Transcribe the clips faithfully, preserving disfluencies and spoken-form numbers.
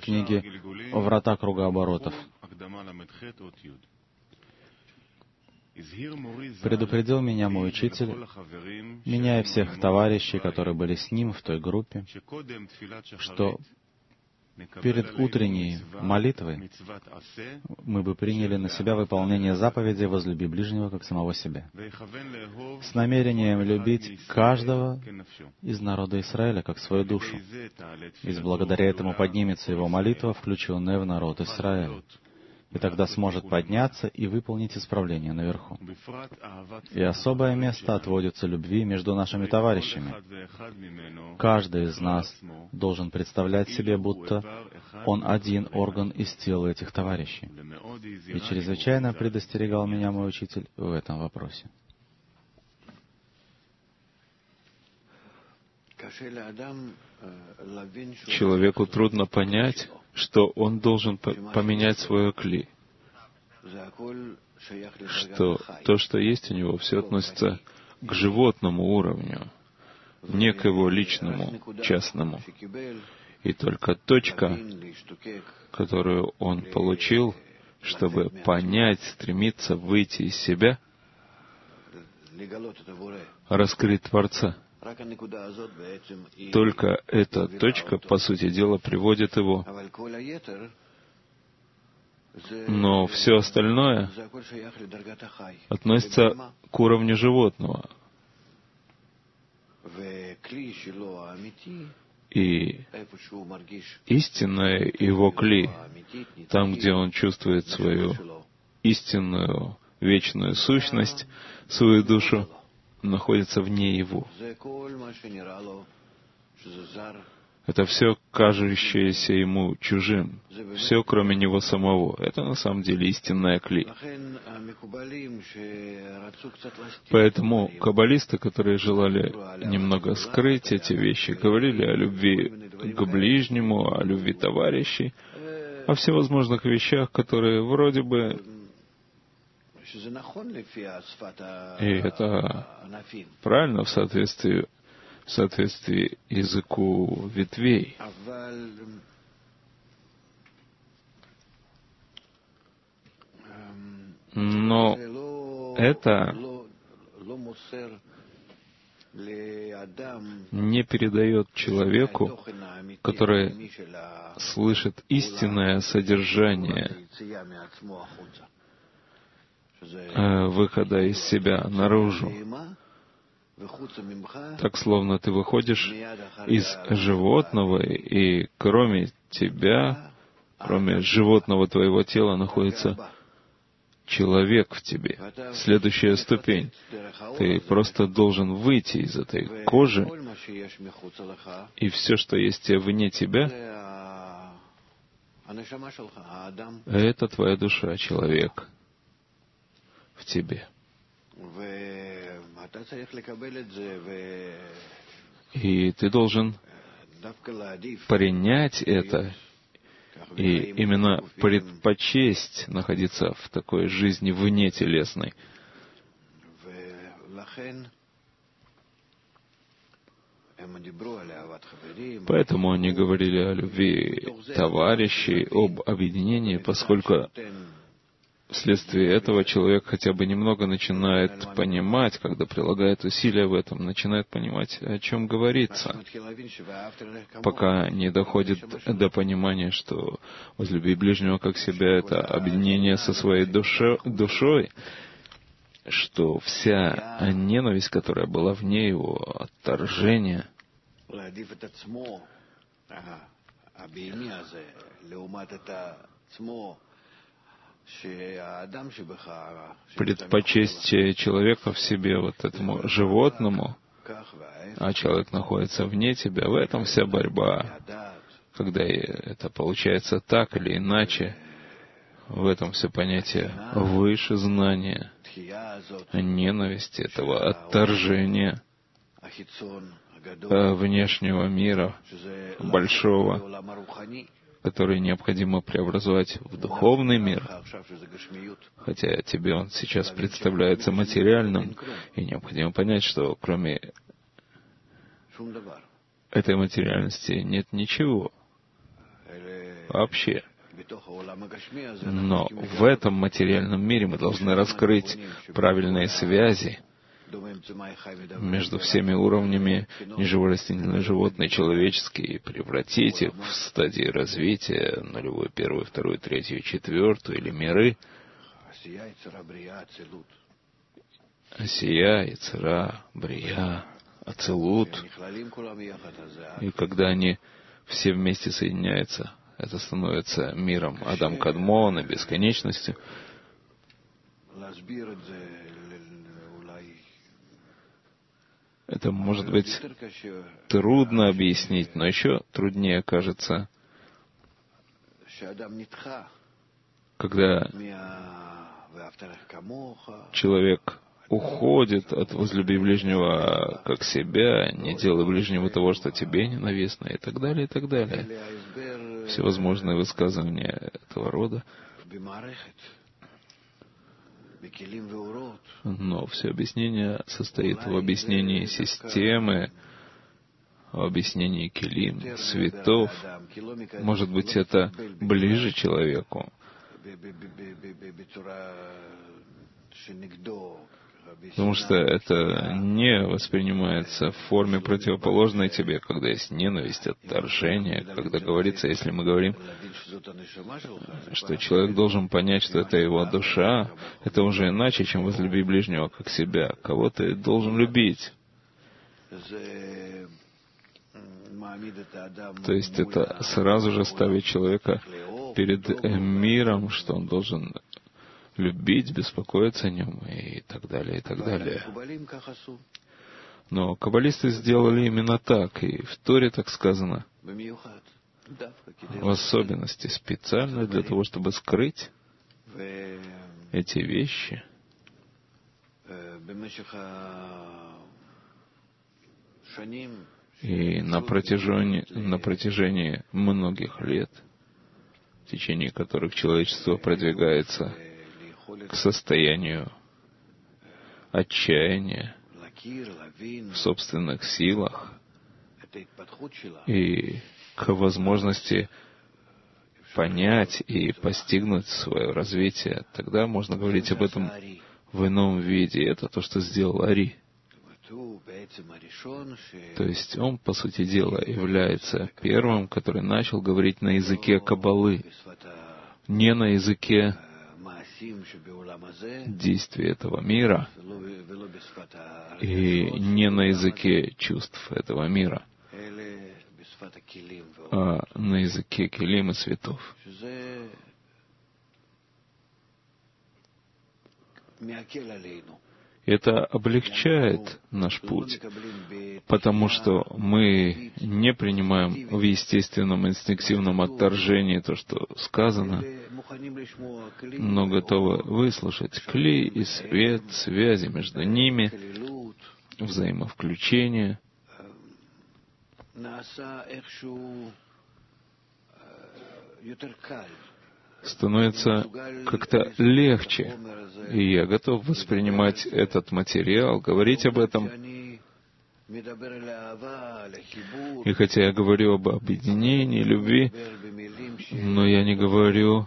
книги «Врата кругооборотов». Предупредил меня мой учитель, меня и всех товарищей, которые были с ним в той группе, что перед утренней молитвой мы бы приняли на себя выполнение заповеди «Возлюби ближнего, как самого себя», с намерением любить каждого из народа Израиля, как свою душу. И благодаря этому поднимется его молитва, включенная в народ Израиля. И тогда сможет подняться и выполнить исправление наверху. И особое место отводится любви между нашими товарищами. Каждый из нас должен представлять себе, будто он один орган из тела этих товарищей. И чрезвычайно предостерегал меня мой учитель в этом вопросе. Человеку трудно понять, что он должен поменять свое кли, что то, что есть у него, все относится к животному уровню, не к его личному, частному. И только точка, которую он получил, чтобы понять, стремиться выйти из себя, раскрыть Творца. Только эта точка, по сути дела, приводит его. Но все остальное относится к уровню животного. И истинное его кли, там, где он чувствует свою истинную, вечную сущность, свою душу, находится вне его. Это все кажущееся ему чужим, все, кроме него самого. Это на самом деле истинная кли. Поэтому каббалисты, которые желали немного скрыть эти вещи, говорили о любви к ближнему, о любви товарищей, о всевозможных вещах, которые вроде бы... И это правильно в соответствии в соответствии языку ветвей. Но это не передает человеку, который слышит истинное содержание выхода из себя наружу. Так, словно ты выходишь из животного, и кроме тебя, кроме животного твоего тела, находится человек в тебе. Следующая ступень. Ты просто должен выйти из этой кожи, и все, что есть вне тебя, это твоя душа, человек в тебе. И ты должен принять это и именно предпочесть находиться в такой жизни вне телесной. Поэтому они говорили о любви товарищей, об объединении, поскольку вследствие этого человек хотя бы немного начинает понимать, когда прилагает усилия в этом, начинает понимать, о чем говорится, пока не доходит до понимания, что возлюби ближнего как себя — это объединение со своей душе, душой, что вся ненависть, которая была вне его, отторжение, предпочесть человека в себе вот этому животному, а человек находится вне тебя, в этом вся борьба. Когда это получается так или иначе, в этом все понятие выше знания, ненависти, этого отторжения внешнего мира, большого, который необходимо преобразовать в духовный мир, хотя тебе он сейчас представляется материальным, и необходимо понять, что кроме этой материальности нет ничего. вообще. Но в этом материальном мире мы должны раскрыть правильные связи между всеми уровнями неживорастительной, животной, человеческой, и превратить их в стадии развития, нулевую, первую, вторую, третью, четвертую, или миры. Асия, Яцера, Брия, Ацилут. И когда они все вместе соединяются, это становится миром Адам Кадмон и бесконечностью. Это может быть трудно объяснить, но еще труднее кажется, когда человек уходит от «возлюби ближнего как себя», «не делай ближнему того, что тебе ненавистно», и так далее, и так далее. Всевозможные высказывания этого рода. Но все объяснение состоит в объяснении системы, в объяснении келим, светов. Может быть, это ближе человеку, потому что это не воспринимается в форме противоположной тебе, когда есть ненависть, отторжение, когда говорится, если мы говорим, что человек должен понять, что это его душа, это уже иначе, чем возлюби ближнего как себя. Кого ты должен любить? То есть это сразу же ставит человека перед миром, что он должен любить, беспокоиться о нем и так далее, и так далее. Но каббалисты сделали именно так, и в Торе так сказано, в особенности специально для того, чтобы скрыть эти вещи. И на протяжении, на протяжении многих лет, в течение которых человечество продвигается к состоянию отчаяния в собственных силах и к возможности понять и постигнуть свое развитие, тогда можно говорить об этом в ином виде. Это то, что сделал Ари. То есть он, по сути дела, является первым, который начал говорить на языке Каббалы, не на языке действий этого мира и не на языке чувств этого мира, а на языке келим и светов. Это облегчает наш путь, потому что мы не принимаем в естественном инстинктивном отторжении то, что сказано, но готовы выслушать кли и свет, связи между ними, взаимовключение. Становится как-то легче, и я готов воспринимать этот материал, говорить об этом. И хотя я говорю об объединении, любви, но я не говорю,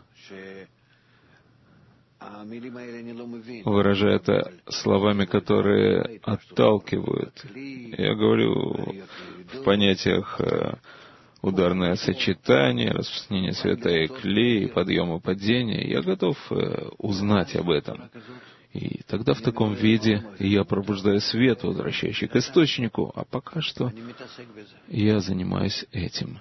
выражая это словами, которые отталкивают. Я говорю в понятиях ударное сочетание, распространение света и кли, подъем и падение. Я готов узнать об этом. И тогда в таком виде я пробуждаю свет, возвращающий к источнику, а пока что я занимаюсь этим.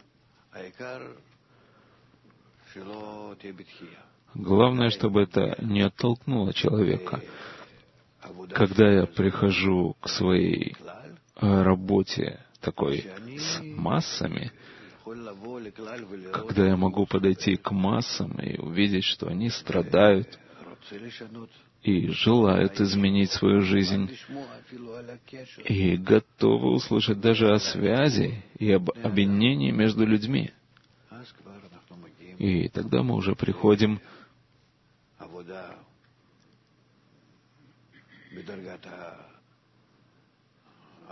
Главное, чтобы это не оттолкнуло человека. Когда я прихожу к своей работе такой с массами, когда я могу подойти к массам и увидеть, что они страдают и желают изменить свою жизнь, и готовы услышать даже о связи и об объединении между людьми. И тогда мы уже приходим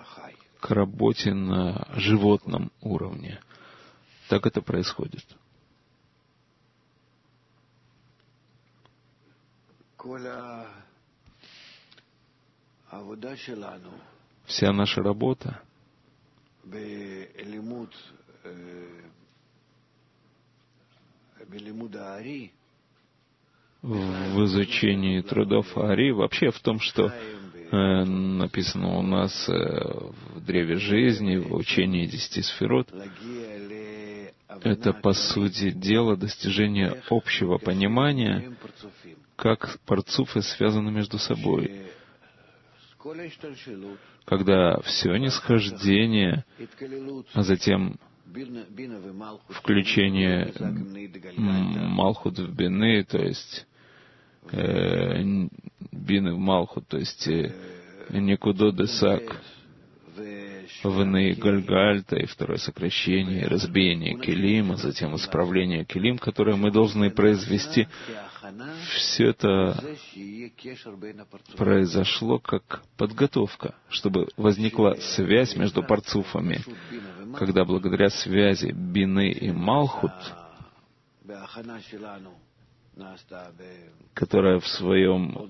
к работе на животном уровне. Так это происходит. Вся наша работа в изучении трудов Аари, вообще в том, что э, написано у нас э, в Древе Жизни, в учении десяти сферот, это, по сути дела, достижение общего понимания, как парцуфы связаны между собой. Когда все нисхождение, а затем включение Малхут в Бины, то есть э, Бины в Малхут, то есть э, Никудо Десак, Вны Гальгальта, и второе сокращение, разбиение Келим, а затем исправление Келим, которое мы должны произвести. Все это произошло как подготовка, чтобы возникла связь между парцуфами, когда благодаря связи Бины и Малхут, которая в своем,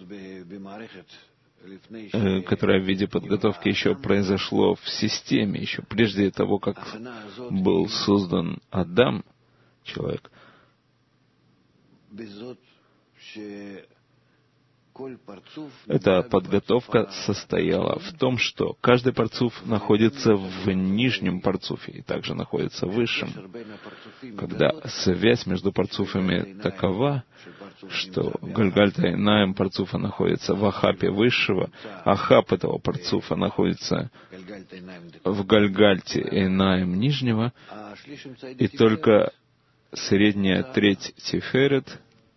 э, которая в виде подготовки еще произошло в системе, еще прежде того, как был создан Адам, человек, эта подготовка состояла в том, что каждый парцуф находится в нижнем парцуфе и также находится в высшем. Когда связь между парцуфами такова, что Гальгальта и Наим парцуфа находится в Ахапе высшего, Ахап этого парцуфа находится в Гальгальте и Наим нижнего, и только средняя треть Тиферет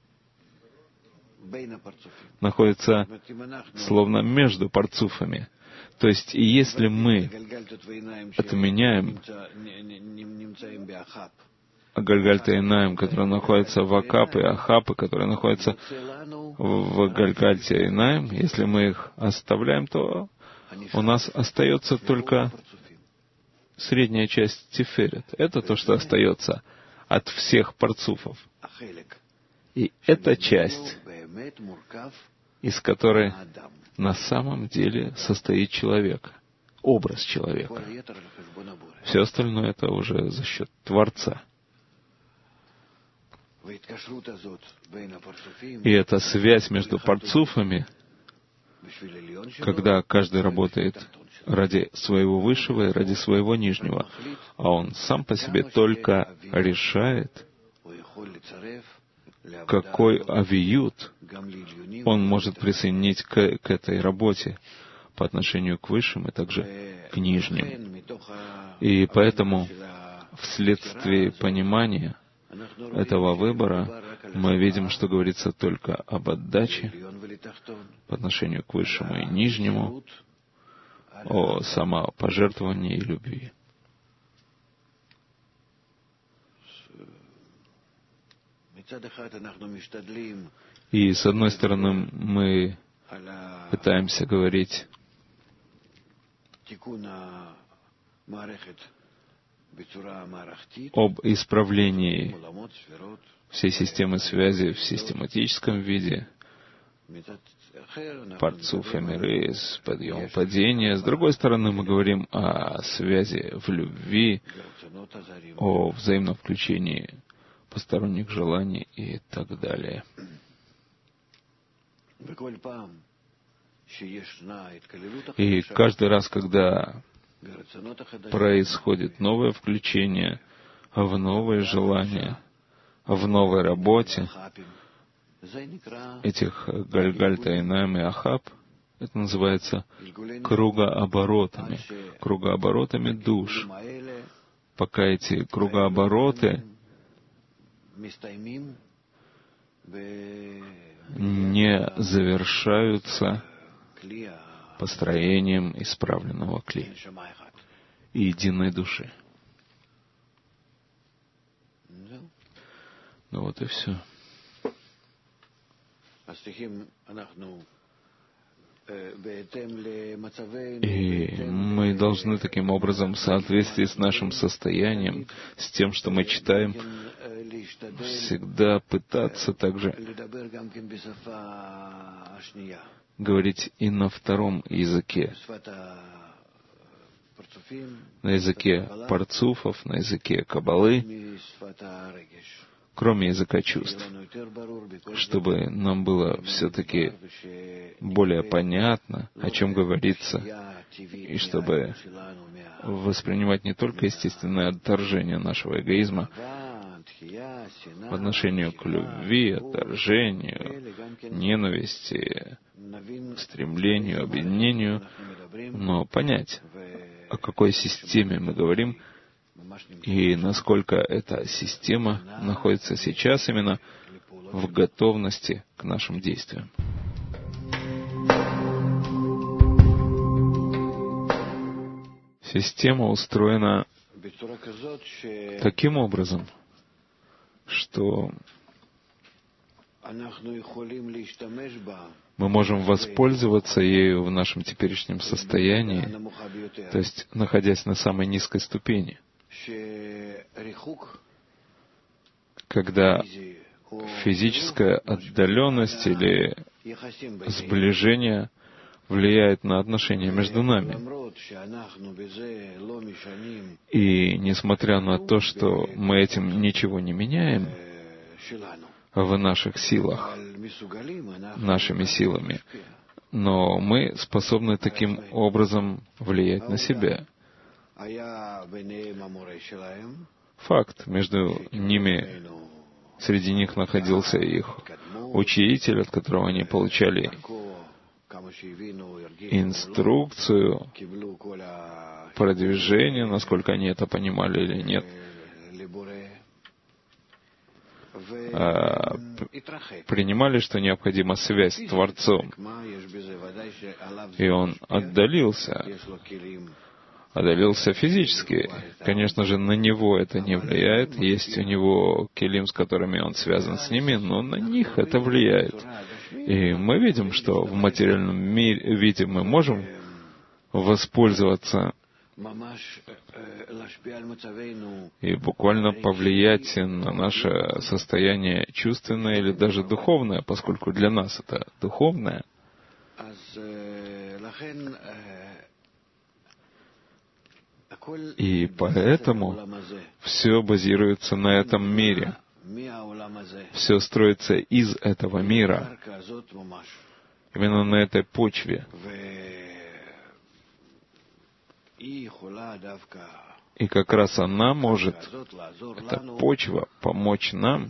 находится словно между парцуфами. То есть, если мы отменяем Гальгальта и Наим, которые находятся в Акап, и Ахапы, которые находятся в Гальгальте и Наим, если мы их оставляем, то у нас остается только средняя часть Тиферет. Это то, что остается от всех парцуфов. И эта часть, из которой на самом деле состоит человек, образ человека. Все остальное это уже за счет Творца. И эта связь между парцуфами, когда каждый работает ради своего высшего и ради своего нижнего, а он сам по себе только решает, какой авиют он может присоединить к, к этой работе по отношению к высшим и также к нижним. И поэтому вследствие понимания этого выбора мы видим, что говорится только об отдаче по отношению к высшему и нижнему, о самопожертвовании и любви. И, с одной стороны, мы пытаемся говорить об исправлении всей системы связи в систематическом виде, парцуф и миры, подъем, падение. С другой стороны, мы говорим о связи в любви, о взаимном включении посторонних желаний и так далее. И каждый раз, когда происходит новое включение в новые желания, в новой работе этих Гальгальта и Наим и Ахап, это называется кругооборотами, кругооборотами душ. Пока эти кругообороты не завершаются построением исправленного кли и единой души. Ну вот и все. И мы должны таким образом, в соответствии с нашим состоянием, с тем, что мы читаем, всегда пытаться также говорить и на втором языке, на языке парцуфов, на языке каббалы, кроме языка чувств, чтобы нам было все-таки более понятно, о чем говорится, и чтобы воспринимать не только естественное отторжение нашего эгоизма по отношению к любви, отторжению, ненависти, стремлению, объединению, но понять, о какой системе мы говорим, и насколько эта система находится сейчас именно в готовности к нашим действиям. Система устроена таким образом, что мы можем воспользоваться ею в нашем теперешнем состоянии, то есть находясь на самой низкой ступени, когда физическая отдаленность или сближение влияет на отношения между нами. И несмотря на то, что мы этим ничего не меняем в наших силах, нашими силами, но мы способны таким образом влиять на себя. Факт, между ними, среди них находился их учитель, от которого они получали инструкцию, продвижение, насколько они это понимали или нет, а, принимали, что необходима связь с Творцом. И он отдалился, отдалился физически. Конечно же, на него это не влияет. Есть у него келим, с которыми он связан с ними, но на них это влияет. И мы видим, что в материальном мире, виде мы можем воспользоваться и буквально повлиять на наше состояние чувственное или даже духовное, поскольку для нас это духовное. И поэтому все базируется на этом мире. Все строится из этого мира. Именно на этой почве. И как раз она может, эта почва, помочь нам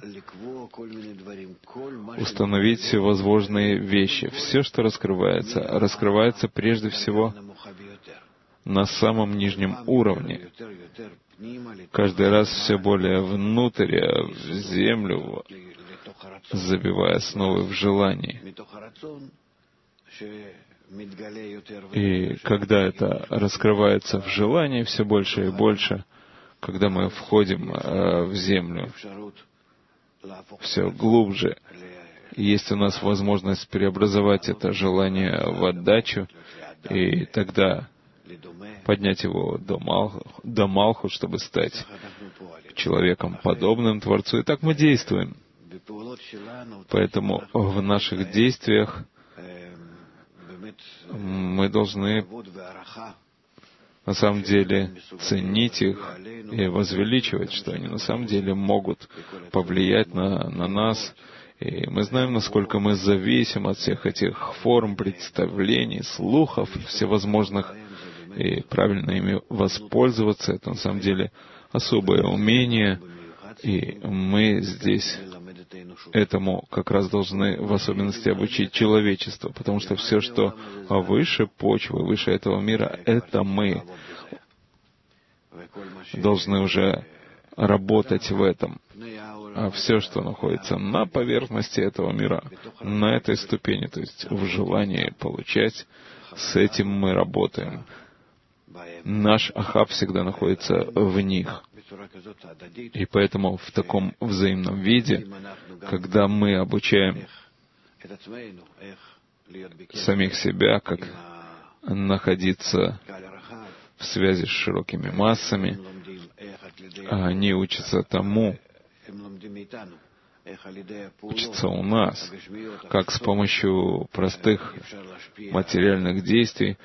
установить всевозможные вещи. Все, что раскрывается, раскрывается прежде всего на самом нижнем уровне. Каждый раз все более внутрь, в землю, забивая основы в желании. И когда это раскрывается в желании все больше и больше, когда мы входим в землю все глубже, есть у нас возможность преобразовать это желание в отдачу, и тогда поднять его до Малху, до Малху, чтобы стать человеком, подобным Творцу. И так мы действуем. Поэтому в наших действиях мы должны на самом деле ценить их и возвеличивать, что они на самом деле могут повлиять на, на нас. И мы знаем, насколько мы зависим от всех этих форм, представлений, слухов, всевозможных, и правильно ими воспользоваться — это на самом деле особое умение, и мы здесь этому как раз должны в особенности обучить человечество, потому что все, что выше почвы, выше этого мира, это мы должны уже работать в этом. А все, что находится на поверхности этого мира, на этой ступени, то есть в желании получать, с этим мы работаем. Наш ахав всегда находится в них. И поэтому в таком взаимном виде, когда мы обучаем самих себя, как находиться в связи с широкими массами, а они учатся тому, учится у нас, как с помощью простых материальных действий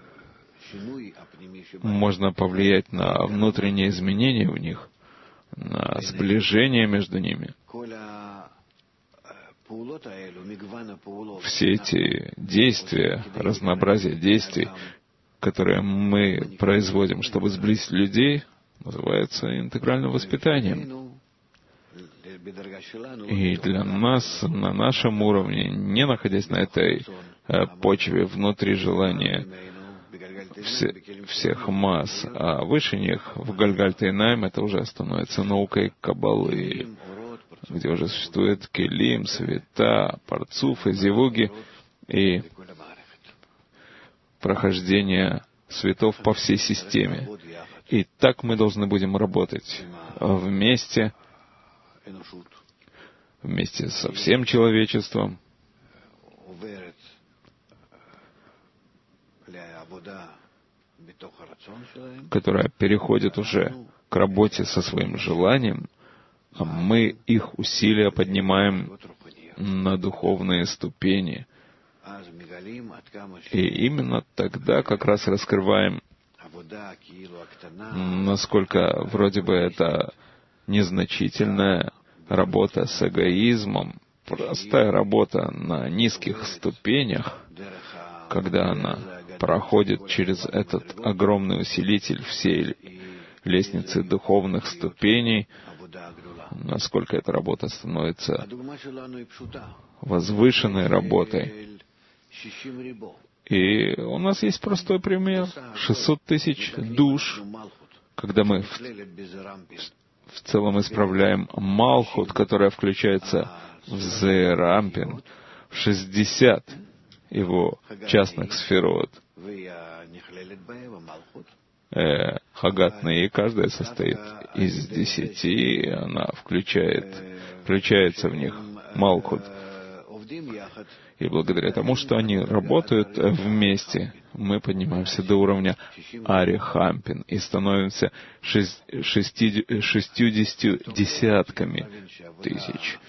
можно повлиять на внутренние изменения в них, на сближение между ними. Все эти действия, разнообразие действий, которые мы производим, чтобы сблизить людей, называется интегральным воспитанием. И для нас, на нашем уровне, не находясь на этой почве внутри желания все, всех масс, а выше них, в Гальгальт-Эйнаим, это уже становится наукой Каббалы, где уже существует Келим, Света, Парцуф и Зивуги, и прохождение светов по всей системе. И так мы должны будем работать вместе, вместе со всем человечеством, которое переходит уже к работе со своим желанием, а мы их усилия поднимаем на духовные ступени. И именно тогда как раз раскрываем, насколько вроде бы это незначительная работа с эгоизмом, простая работа на низких ступенях, когда она проходит через этот огромный усилитель всей лестницы духовных ступеней, насколько эта работа становится возвышенной работой. И у нас есть простой пример. шестьсот тысяч душ, когда мы в, в целом исправляем Малхут, которая включается в Зерампин, в шестьдесят его частных сферот. Э, Хагатная, и каждая состоит из десяти, и она включает, включается в них Малхут. И благодаря тому, что они работают вместе, мы поднимаемся до уровня Арихампин и становимся шестьюдесятью десятками тысяч.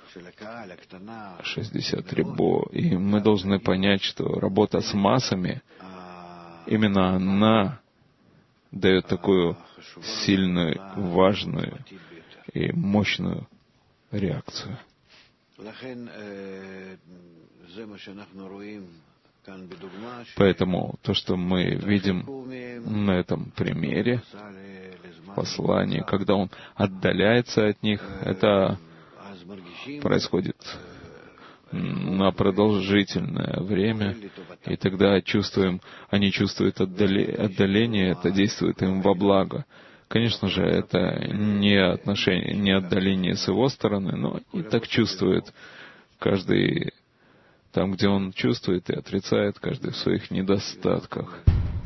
шестьдесят рибо. И мы должны понять, что работа с массами, именно она дает такую сильную, важную и мощную реакцию. Поэтому то, что мы видим на этом примере, послании, когда он отдаляется от них, это происходит на продолжительное время, и тогда чувствуем, они чувствуют отдаление, это действует им во благо. Конечно же, это не отношение, не отдаление с его стороны, но и так чувствует каждый там, где он чувствует и отрицает, каждый в своих недостатках.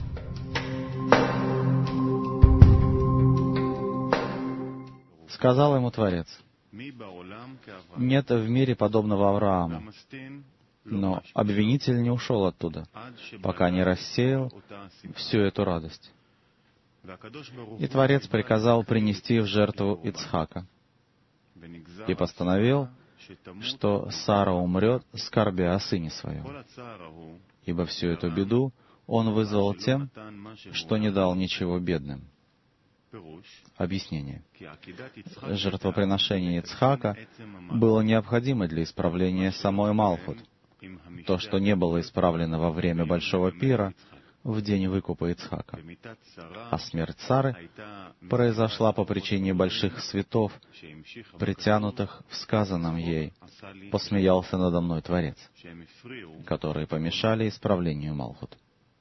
Сказал ему Творец: «Нет в мире подобного Аврааму, но обвинитель не ушел оттуда, пока не рассеял всю эту радость». И Творец приказал принести в жертву Ицхака и постановил, что Сара умрет, скорбя о сыне своем, ибо всю эту беду он вызвал тем, что не дал ничего бедным. Объяснение. Жертвоприношение Ицхака было необходимо для исправления самой Малхут. То, что не было исправлено во время Большого пира, в день выкупа Ицхака. А смерть Сары произошла по причине больших светов, притянутых в сказанном ей: «Посмеялся надо мной Творец», которые помешали исправлению Малхут.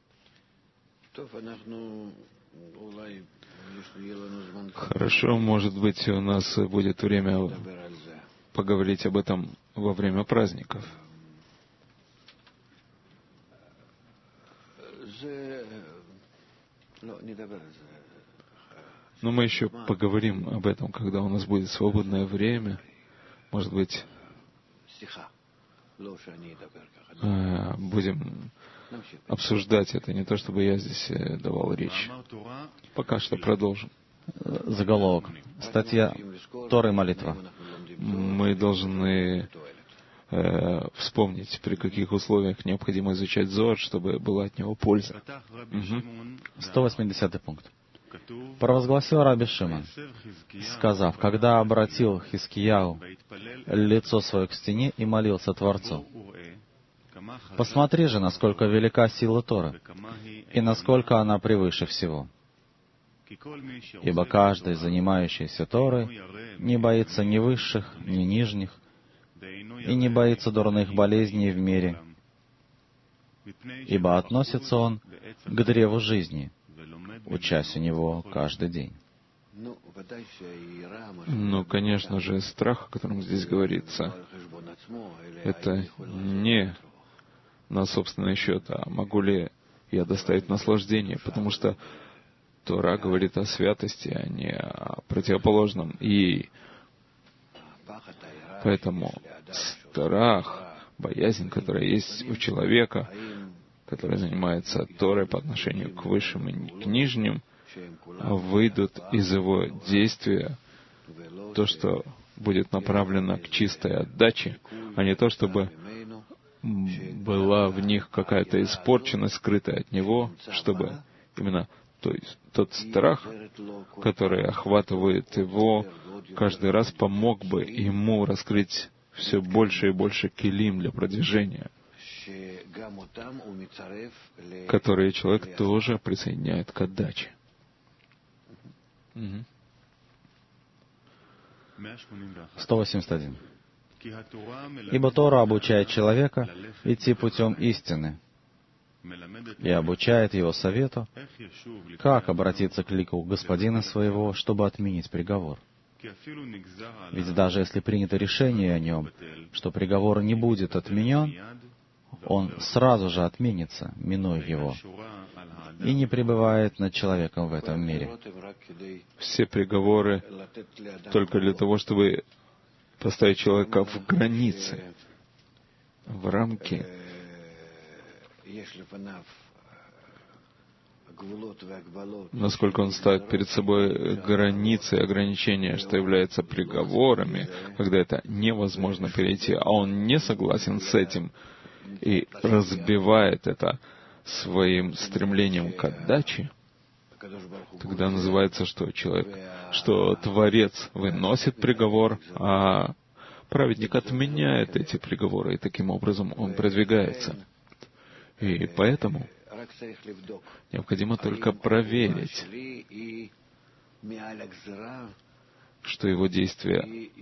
Хорошо, может быть, у нас будет время поговорить об этом во время праздников. Но мы еще поговорим об этом, когда у нас будет свободное время. Может быть, будем обсуждать это, не то чтобы я здесь давал речь. Пока что продолжим. Заголовок. Статья Торы молитва. Мы должны э, вспомнить, при каких условиях необходимо изучать Зоар, чтобы была от него польза. Угу. сто восьмидесятый пункт. Провозгласил Раби Шимон, сказав, когда обратил Хискияу лицо свое к стене и молился Творцу: «Посмотри же, насколько велика сила Торы, и насколько она превыше всего. Ибо каждый, занимающийся Торой, не боится ни высших, ни нижних, и не боится дурных болезней в мире, ибо относится он к древу жизни, учась у него каждый день». Ну, конечно же, страх, о котором здесь говорится, это не на собственный счет, а могу ли я доставить наслаждение, потому что Тора говорит о святости, а не о противоположном. И поэтому страх, боязнь, которая есть у человека, который занимается Торой по отношению к высшим и к нижним, выйдут из его действия то, что будет направлено к чистой отдаче, а не то, чтобы была в них какая-то испорченность, скрытая от него, чтобы именно то есть, тот страх, который охватывает его, каждый раз помог бы ему раскрыть все больше и больше килим для продвижения, которые человек тоже присоединяет к отдаче. Угу. сто восемьдесят один. «Ибо Тора обучает человека идти путем истины и обучает его совету, как обратиться к лику Господина своего, чтобы отменить приговор. Ведь даже если принято решение о нем, что приговор не будет отменен, он сразу же отменится, минуя его, и не пребывает над человеком в этом мире». Все приговоры только для того, чтобы поставить человека в границы, в рамки, насколько он ставит перед собой границы и ограничения, что является приговорами, когда это невозможно перейти, а он не согласен с этим и разбивает это своим стремлением к отдаче, тогда называется, что человек, что Творец выносит приговор, а праведник отменяет эти приговоры, и таким образом он продвигается. И поэтому необходимо только проверить, что его действие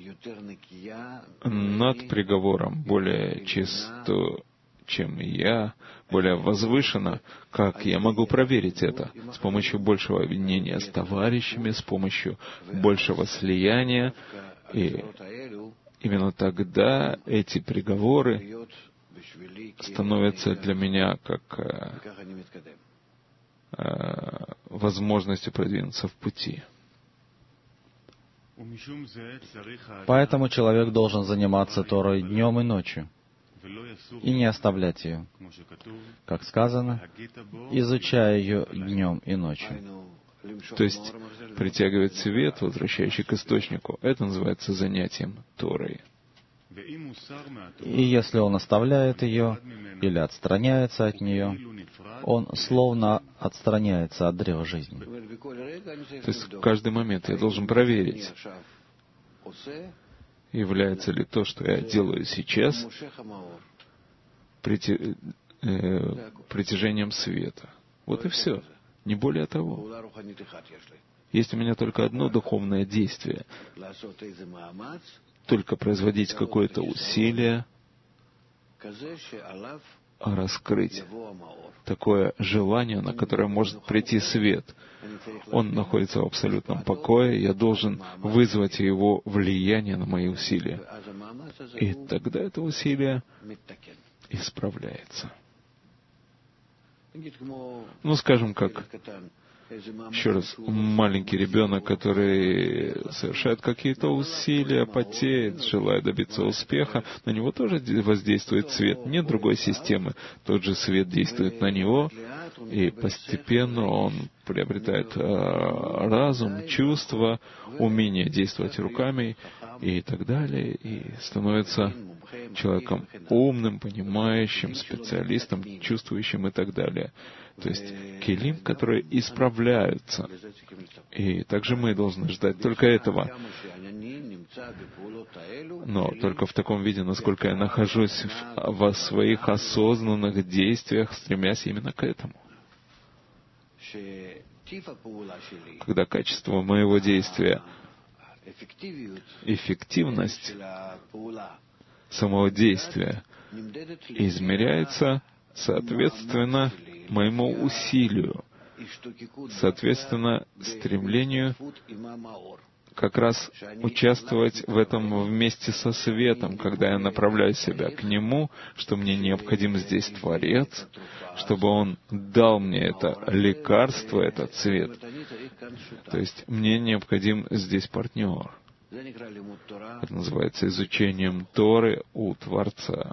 над приговором более чисто, чем я, более возвышено. Как я могу проверить это? С помощью большего объединения с товарищами, с помощью большего слияния. И именно тогда эти приговоры становятся для меня как э, возможностью продвинуться в пути. Поэтому человек должен заниматься Торой днем и ночью, и не оставлять ее. Как сказано, изучая ее днем и ночью. То есть притягивать свет, возвращающий к источнику, это называется занятием Торой. И если он оставляет ее или отстраняется от нее, он словно отстраняется от древа жизни. То есть в каждый момент я должен проверить, является ли то, что я делаю сейчас, прити... э, притяжением света. Вот и все. Не более того. Есть у меня только одно духовное действие. Только производить какое-то усилие, раскрыть такое желание, на которое может прийти свет. Он находится в абсолютном покое, я должен вызвать его влияние на мои усилия. И тогда это усилие исправляется. Ну, скажем, как, еще раз, маленький ребенок, который совершает какие-то усилия, потеет, желая добиться успеха, на него тоже воздействует свет. Нет другой системы. Тот же свет действует на него, И постепенно он приобретает разум, чувство, умение действовать руками и так далее, и становится человеком умным, понимающим, специалистом, чувствующим и так далее. То есть келим, которые исправляются. И также мы должны ждать только этого. Но только в таком виде, насколько я нахожусь в, во своих осознанных действиях, стремясь именно к этому. Когда качество моего действия, эффективность самого действия измеряется соответственно моему усилию, соответственно стремлению как раз участвовать в этом вместе со светом, когда я направляю себя к Нему, что мне необходим здесь Творец, чтобы Он дал мне это лекарство, этот свет. То есть мне необходим здесь партнер. Это называется изучением Торы у Творца.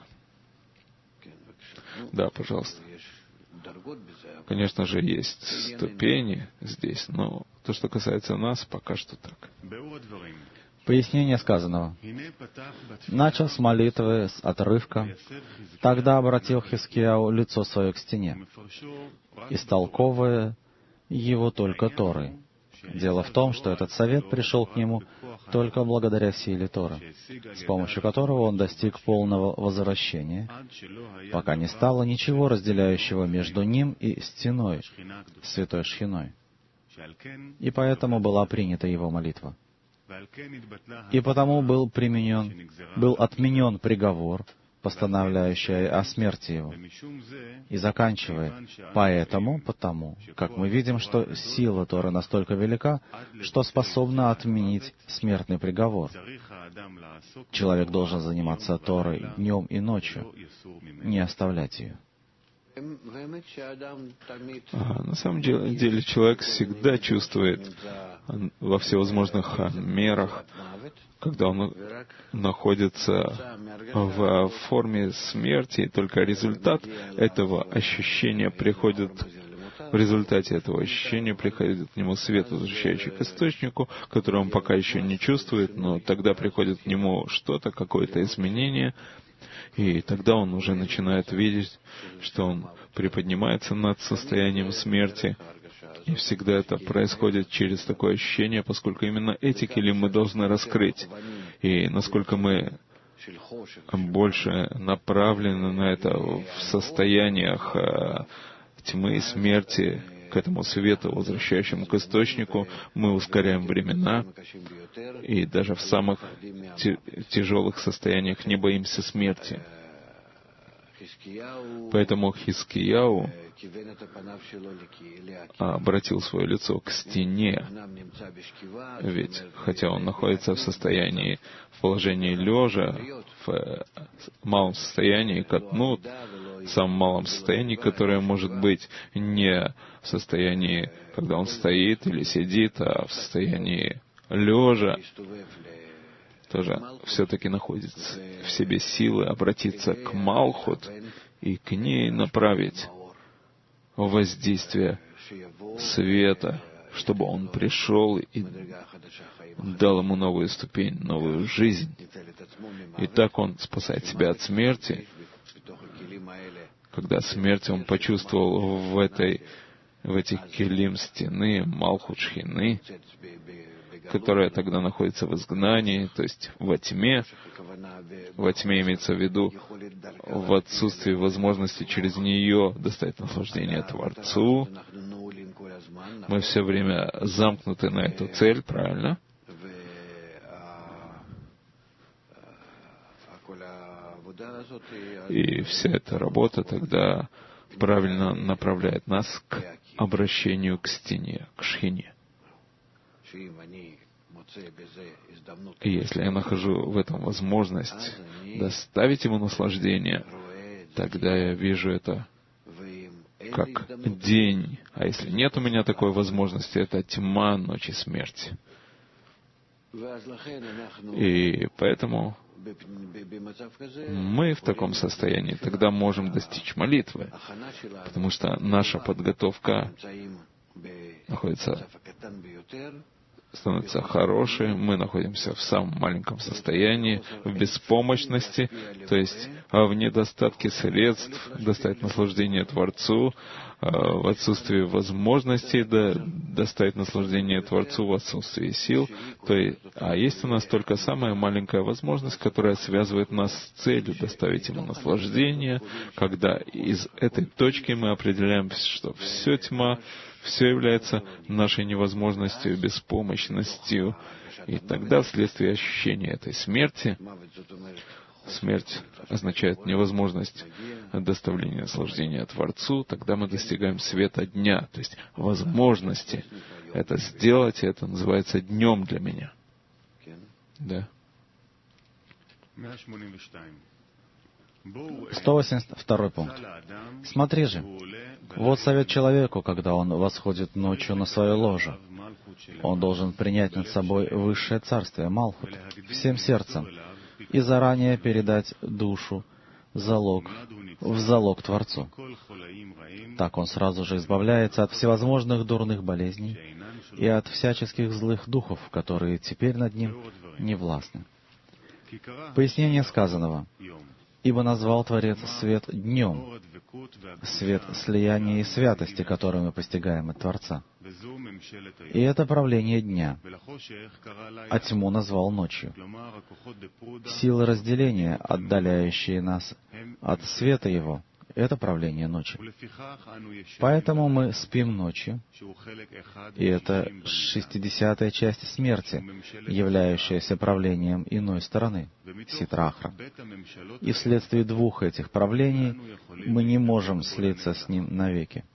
Да, пожалуйста. Конечно же, есть ступени здесь, но то, что касается нас, пока что так. Пояснение сказанного. Начал с молитвы, с отрывка. Тогда обратил Хискияу лицо свое к стене, истолковывая его только Торой. Дело в том, что этот совет пришел к нему только благодаря силе Торы, с помощью которого он достиг полного возвращения, пока не стало ничего разделяющего между ним и стеной, святой Шхиной. И поэтому была принята его молитва. И потому был применен, был отменен приговор, постановляющий о смерти его. И заканчивает: поэтому, потому, как мы видим, что сила Торы настолько велика, что способна отменить смертный приговор. Человек должен заниматься Торой днем и ночью, не оставлять ее. А, на самом деле, деле человек всегда чувствует во всевозможных мерах, когда он находится в форме смерти, и только результат этого ощущения приходит, в результате этого ощущения приходит к нему свет, возвращающий к источнику, который он пока еще не чувствует, но тогда приходит к нему что-то, какое-то изменение, и тогда он уже начинает видеть, что он приподнимается над состоянием смерти. И всегда это происходит через такое ощущение, поскольку именно эти келим мы должны раскрыть. И насколько мы больше направлены на это в состояниях тьмы и смерти, к этому свету, возвращающему к источнику, мы ускоряем времена, и даже в самых тяжелых состояниях не боимся смерти. Поэтому Хискияу обратил свое лицо к стене, ведь хотя он находится в состоянии, в положении лежа, в малом состоянии, катнут, в самом малом состоянии, которое может быть не в состоянии, когда он стоит или сидит, а в состоянии лежа, тоже все-таки находит в себе силы обратиться к Малхут и к ней направить воздействие света, чтобы он пришел и дал ему новую ступень, новую жизнь. И так он спасает себя от смерти. Когда смерть он почувствовал в этой, в этих келим стены, Малхут Шхины, которая тогда находится в изгнании, то есть во тьме. Во тьме имеется в виду в отсутствии возможности через нее достать наслаждение Творцу. Мы все время замкнуты на эту цель, правильно? И вся эта работа тогда правильно направляет нас к обращению к стене, к Шхине. И если я нахожу в этом возможность доставить ему наслаждение, тогда я вижу это как день. А если нет у меня такой возможности, это тьма ночи смерти. И поэтому мы в таком состоянии тогда можем достичь молитвы, потому что наша подготовка находится, становится хорошей, мы находимся в самом маленьком состоянии, в беспомощности, то есть в недостатке средств доставить наслаждение Творцу, в отсутствии возможностей доставить наслаждение Творцу, в отсутствии сил. То есть, а есть у нас только самая маленькая возможность, которая связывает нас с целью доставить Ему наслаждение, когда из этой точки мы определяем, что все тьма, все является нашей невозможностью, беспомощностью. И тогда, вследствие ощущения этой смерти, смерть означает невозможность доставления наслаждения Творцу, тогда мы достигаем света дня, то есть возможности это сделать, и это называется днем для меня. Да. сто восемьдесят второй пункт. Смотри же, вот совет человеку, когда он восходит ночью на свое ложе. Он должен принять над собой высшее царствие, Малхут, всем сердцем, и заранее передать душу залог, в залог Творцу. Так он сразу же избавляется от всевозможных дурных болезней и от всяческих злых духов, которые теперь над ним не властны. Пояснение сказанного. Ибо назвал Творец свет днем, свет слияния и святости, который мы постигаем от Творца. И это правление дня, а тьму назвал ночью. Силы разделения, отдаляющие нас от света Его, это правление ночи. Поэтому мы спим ночью, и это шестидесятая часть смерти, являющаяся правлением иной стороны, Ситрахра. И вследствие двух этих правлений мы не можем слиться с ним навеки,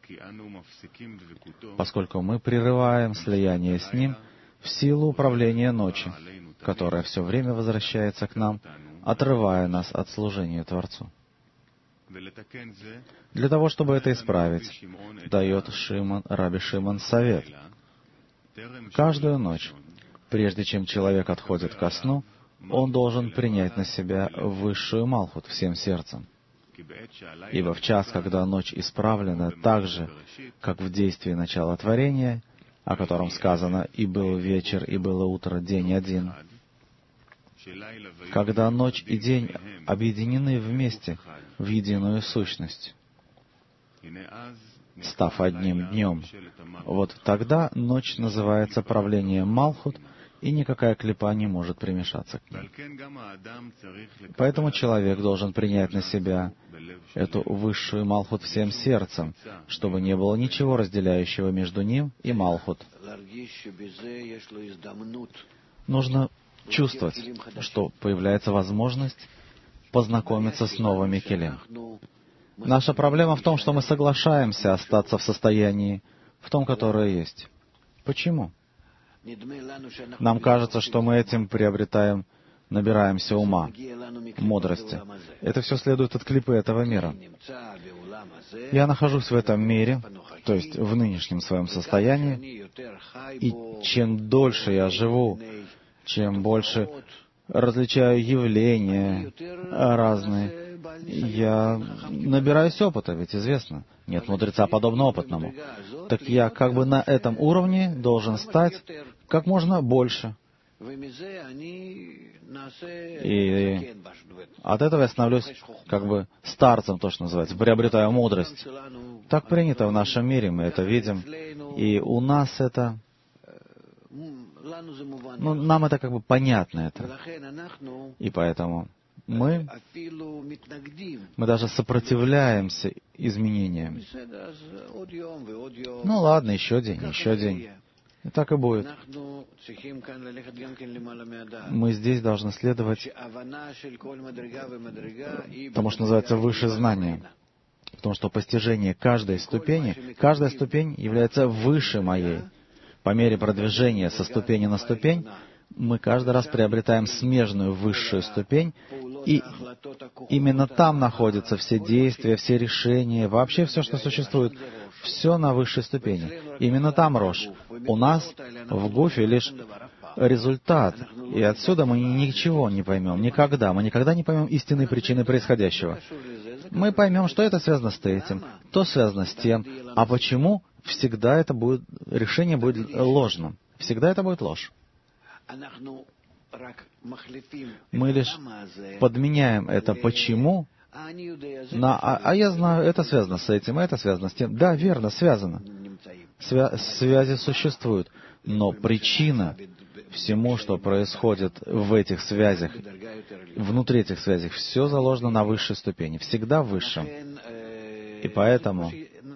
поскольку мы прерываем слияние с ним в силу управления ночи, которая все время возвращается к нам, отрывая нас от служения Творцу. Для того, чтобы это исправить, дает Шимон, Раби Шимон совет. Каждую ночь, прежде чем человек отходит ко сну, он должен принять на себя высшую Малхут всем сердцем. Ибо в час, когда ночь исправлена так же, как в действии начала творения, о котором сказано «И был вечер, и было утро, день один», когда ночь и день объединены вместе в единую сущность, став одним днем, вот тогда ночь называется правлением Малхут, и никакая клипа не может примешаться к ней. Поэтому человек должен принять на себя эту высшую Малхут всем сердцем, чтобы не было ничего разделяющего между ним и Малхут. Нужно чувствовать, что появляется возможность познакомиться с новыми келем. Наша проблема в том, что мы соглашаемся остаться в состоянии, в том, которое есть. Почему? Нам кажется, что мы этим приобретаем, набираемся ума, мудрости. Это все следует от клипы этого мира. Я нахожусь в этом мире, то есть в нынешнем своем состоянии, и чем дольше я живу, чем больше различаю явления разные, я набираюсь опыта, ведь известно, нет мудреца подобно опытному. Так я как бы на этом уровне должен стать как можно больше. И от этого я становлюсь как бы старцем, то, что называется, приобретаю мудрость. Так принято в нашем мире, мы это видим. И у нас это... Ну, нам это как бы понятно это. И поэтому мы, мы даже сопротивляемся изменениям. Ну ладно, еще день, еще день. И так и будет. Мы здесь должны следовать тому, что называется выше знания. Потому что постижение каждой ступени, каждая ступень является выше моей. По мере продвижения со ступени на ступень, мы каждый раз приобретаем смежную высшую ступень, и именно там находятся все действия, все решения, вообще все, что существует, все на высшей ступени. Именно там Рош. У нас в Гуфе лишь результат. И отсюда мы ничего не поймем, никогда. Мы никогда не поймем истинной причины происходящего. Мы поймем, что это связано с этим, то связано с тем. А почему? Всегда это будет, решение будет ложным. Всегда это будет ложь. Мы лишь подменяем это «почему» на «а, а я знаю, это связано с этим, это связано с тем». Да, верно, связано. Свя- связи существуют. Но причина всему, что происходит в этих связях, внутри этих связей, все заложено на высшей ступени, всегда в высшем. И поэтому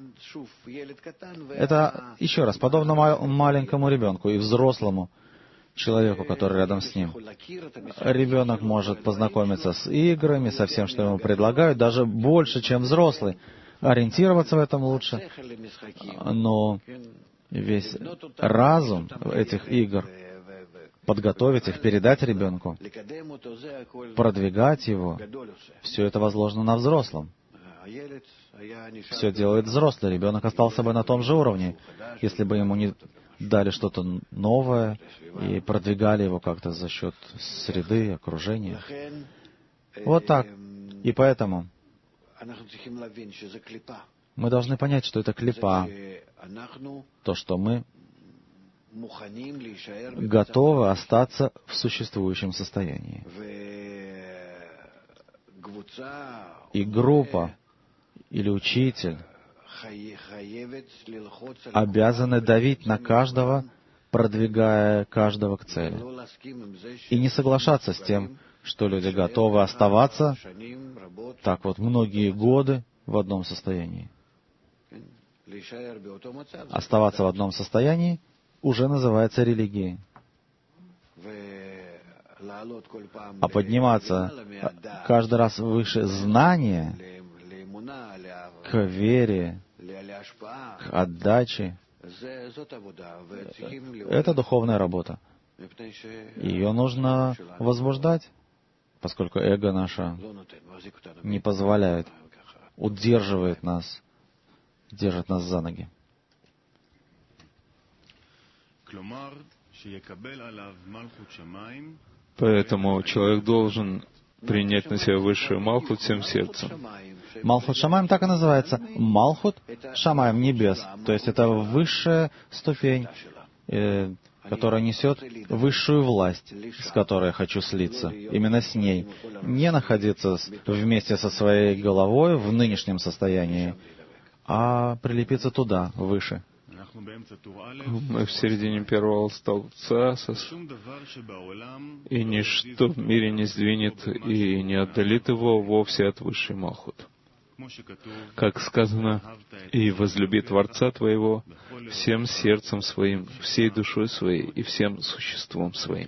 это, еще раз, подобно маленькому ребенку и взрослому человеку, который рядом с ним. Ребенок может познакомиться с играми, со всем, что ему предлагают, даже больше, чем взрослый. Ориентироваться в этом лучше. Но весь разум этих игр, подготовить их, передать ребенку, продвигать его, все это возложено на взрослом. Все делает взрослый. Ребенок остался бы на том же уровне, если бы ему не дали что-то новое и продвигали его как-то за счет среды, окружения. Вот так. И поэтому мы должны понять, что это клипа. То, что мы готовы остаться в существующем состоянии. И группа или учитель обязаны давить на каждого, продвигая каждого к цели. И не соглашаться с тем, что люди готовы оставаться так вот многие годы в одном состоянии. Оставаться в одном состоянии уже называется религией. А подниматься каждый раз выше знания, к вере, к отдаче, это духовная работа. Ее нужно возбуждать, поскольку эго наше не позволяет, удерживает нас, держит нас за ноги. Поэтому человек должен принять на себя высшую Малхут всем сердцем. Малхут Шамаим так и называется. Малхут Шамаим небес. То есть это высшая ступень, э, которая несет высшую власть, с которой я хочу слиться. Именно с ней. Не находиться с, вместе со своей головой в нынешнем состоянии, а прилепиться туда, выше. Мы в середине первого столбца, и ничто в мире не сдвинет и не отдалит его вовсе от высшей Малхут. Как сказано, «И возлюби Творца твоего всем сердцем своим, всей душой своей и всем существом своим».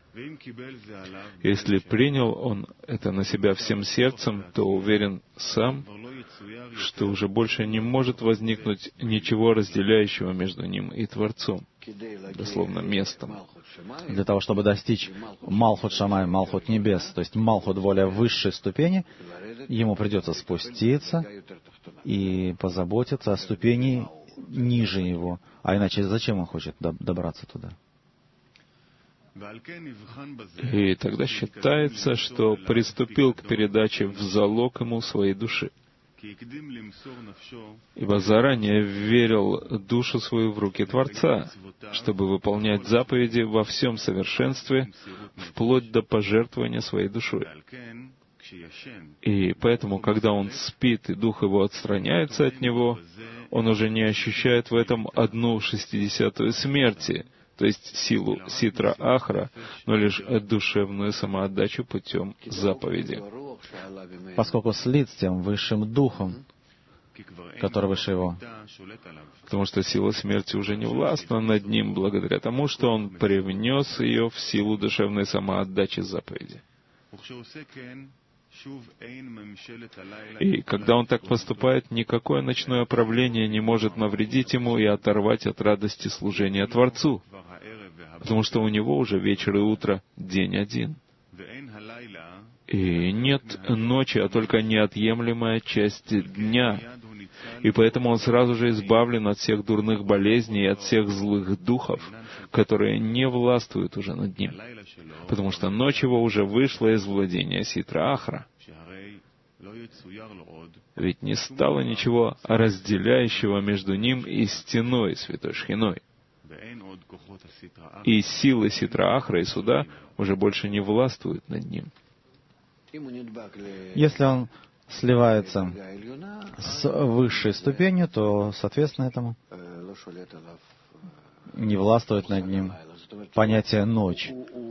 Если принял он это на себя всем сердцем, то уверен сам, что уже больше не может возникнуть ничего разделяющего между ним и Творцом, дословно местом. Для того, чтобы достичь Малхут Шамаим, Малхут Небес, то есть Малхут более высшей ступени, ему придется спуститься и позаботиться о ступени ниже его. А иначе зачем он хочет добраться туда? И тогда считается, что приступил к передаче в залог ему своей души, ибо заранее вверил душу свою в руки Творца, чтобы выполнять заповеди во всем совершенстве, вплоть до пожертвования своей душой. И поэтому, когда он спит, и дух его отстраняется от него, он уже не ощущает в этом одну шестидесятую смерти, то есть силу ситра ахра, но лишь душевную самоотдачу путем заповеди. Поскольку слит с тем высшим духом, который выше его. Потому что сила смерти уже не властна над ним, благодаря тому, что он привнес ее в силу душевной самоотдачи заповеди. И когда он так поступает, никакое ночное правление не может навредить ему и оторвать от радости служения Творцу, потому что у него уже вечер и утро день один. И нет ночи, а только неотъемлемая часть дня. И поэтому он сразу же избавлен от всех дурных болезней и от всех злых духов, которые не властвуют уже над ним. Потому что ночь его уже вышла из владения Ситра Ахра. Ведь не стало ничего разделяющего между ним и стеной Святой Шхиной. И силы Ситра Ахра и суда уже больше не властвуют над ним. Если он сливается с высшей ступенью, то, соответственно, этому не властвует над ним понятие «ночь».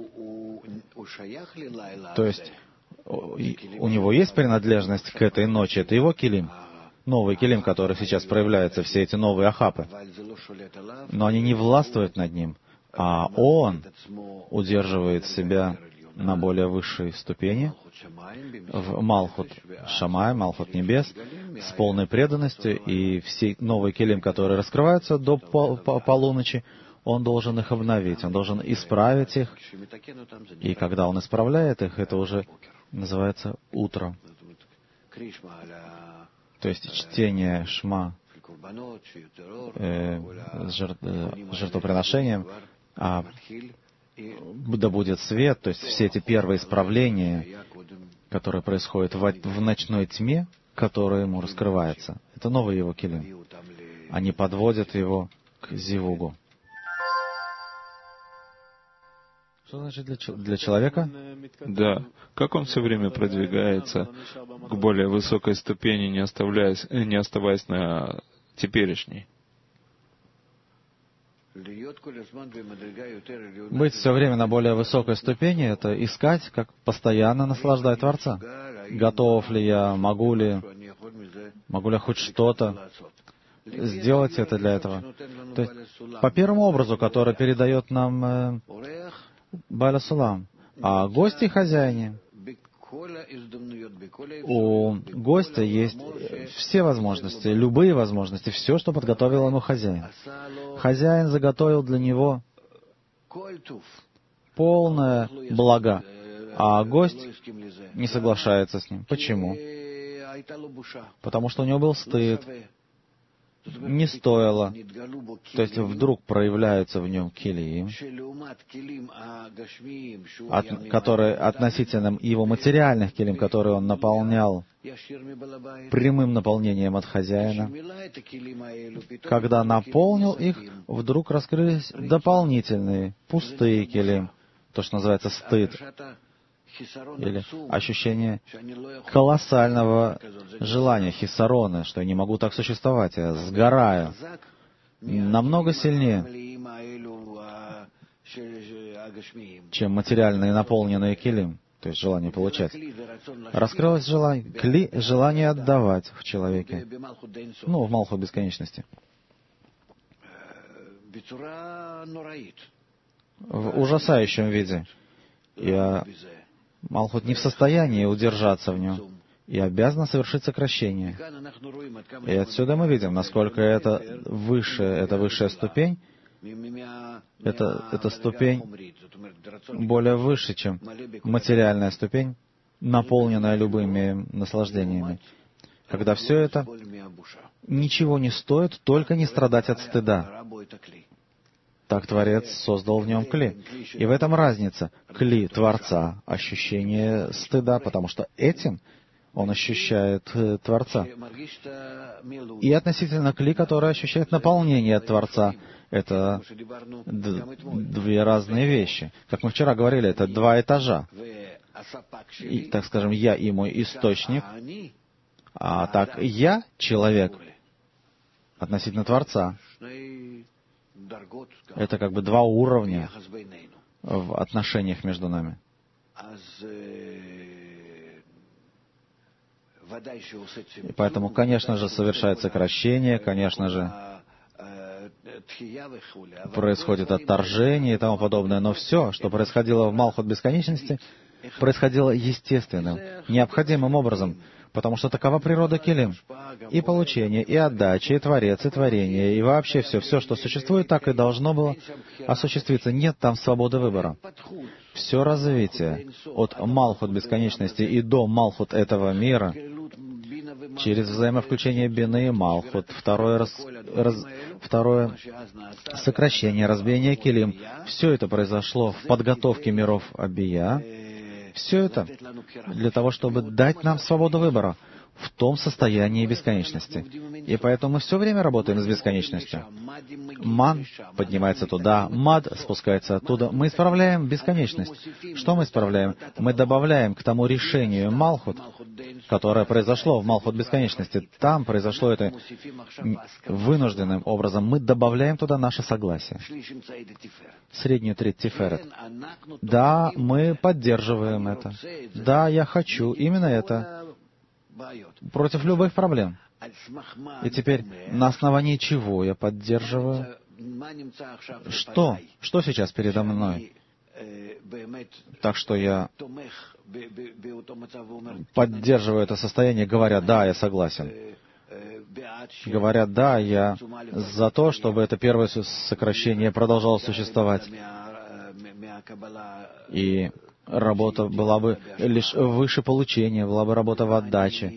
То есть у него есть принадлежность к этой ночи, это его килим, новый килим, который сейчас проявляется, все эти новые ахапы. Но они не властвуют над ним, а он удерживает себя на более высшей ступени, в Малхут Шамай, Малхут Небес, с полной преданностью, и все новые килим, которые раскрываются до пол, по, полуночи, он должен их обновить, он должен исправить их, и когда он исправляет их, это уже называется утро. То есть чтение Шма э, жертв, э, жертвоприношением, а да будет свет, то есть все эти первые исправления, которые происходят в, в ночной тьме, которая ему раскрывается. Это новый его килим. Они подводят его к зивугу. Что значит для, для человека? Да. Как он все время продвигается к более высокой ступени, не, оставляясь, не оставаясь на теперешней? Быть все время на более высокой ступени — это искать, как постоянно наслаждать Творца. Готов ли я, могу ли, могу ли я хоть что-то сделать это для этого. То есть, по первому образу, который передает нам э, Бааля Сулам, а гости и хозяине. У гостя есть все возможности, любые возможности, все, что подготовил ему хозяин. Хозяин заготовил для него полное благо, а гость не соглашается с ним. Почему? Потому что у него был стыд, не стоило. То есть вдруг проявляются в нем килим, от, которые относительно его материальных килим, которые он наполнял прямым наполнением от хозяина. Когда наполнил их, вдруг раскрылись дополнительные, пустые килим, то, что называется стыд, или ощущение колоссального желания, хисарона, что я не могу так существовать, я сгораю, намного сильнее, чем материальные наполненные килим, то есть желание получать. Раскрылось желание, кли, желание отдавать в человеке, ну, в Малхут бесконечности. В ужасающем виде. Я Малхут не в состоянии удержаться в нем и обязана совершить сокращение. И отсюда мы видим, насколько это выше, это высшая ступень, это, это ступень более выше, чем материальная ступень, наполненная любыми наслаждениями. Когда все это ничего не стоит, только не страдать от стыда. Так Творец создал в нем кли. И в этом разница. Кли Творца — ощущение стыда, потому что этим он ощущает э, Творца. И относительно кли, который ощущает наполнение от Творца, это д- две разные вещи. Как мы вчера говорили, это два этажа. И, так скажем, я и мой источник, а так я человек относительно Творца. Это как бы два уровня в отношениях между нами. И поэтому, конечно же, совершает сокращение, конечно же, происходит отторжение и тому подобное. Но все, что происходило в Малхут бесконечности, происходило естественным, необходимым образом, потому что такова природа килим. И получение, и отдача, и Творец, и творение, и вообще все, все, что существует, так и должно было осуществиться. Нет там свободы выбора. Все развитие от Малхут бесконечности и до Малхут этого мира через взаимовключение бины и малхут, второе, рас, раз, второе сокращение, разбиение килим. Все это произошло в подготовке миров Абия. Все это для того, чтобы дать нам свободу выбора в том состоянии бесконечности. И поэтому мы все время работаем с бесконечностью. Ман поднимается туда, мад спускается оттуда. Мы исправляем бесконечность. Что мы исправляем? Мы добавляем к тому решению Малхут, которое произошло в Малхут бесконечности. Там произошло это вынужденным образом. Мы добавляем туда наше согласие. Среднюю треть Тиферет. Да, мы поддерживаем это. Да, я хочу именно это. Против любых проблем. И теперь, на основании чего я поддерживаю? Что? Что сейчас передо мной? Так что я поддерживаю это состояние, говоря, да, я согласен. Говоря, да, я за то, чтобы это первое сокращение продолжало существовать. И работа была бы лишь выше получения, была бы работа в отдаче.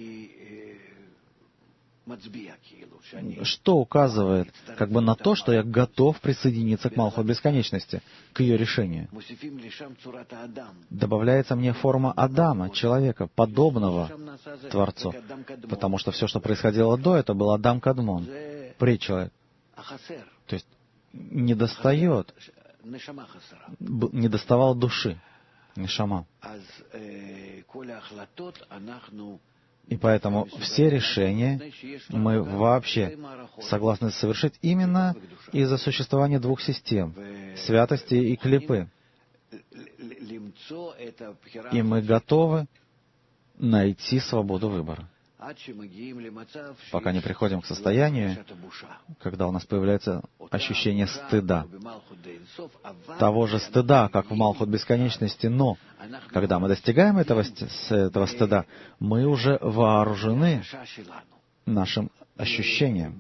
Что указывает как бы на то, что я готов присоединиться к Малхут бесконечности, к ее решению? Добавляется мне форма Адама, человека, подобного Творцу, потому что все, что происходило до этого, был Адам Кадмон, предчеловек. То есть недостает, недоставал души, нешама. И поэтому все решения мы вообще согласны совершить именно из-за существования двух систем — святости и клипы. И мы готовы найти свободу выбора, пока не приходим к состоянию, когда у нас появляется ощущение стыда. Того же стыда, как в Малхут бесконечности, но когда мы достигаем этого, этого стыда, мы уже вооружены нашим ощущением.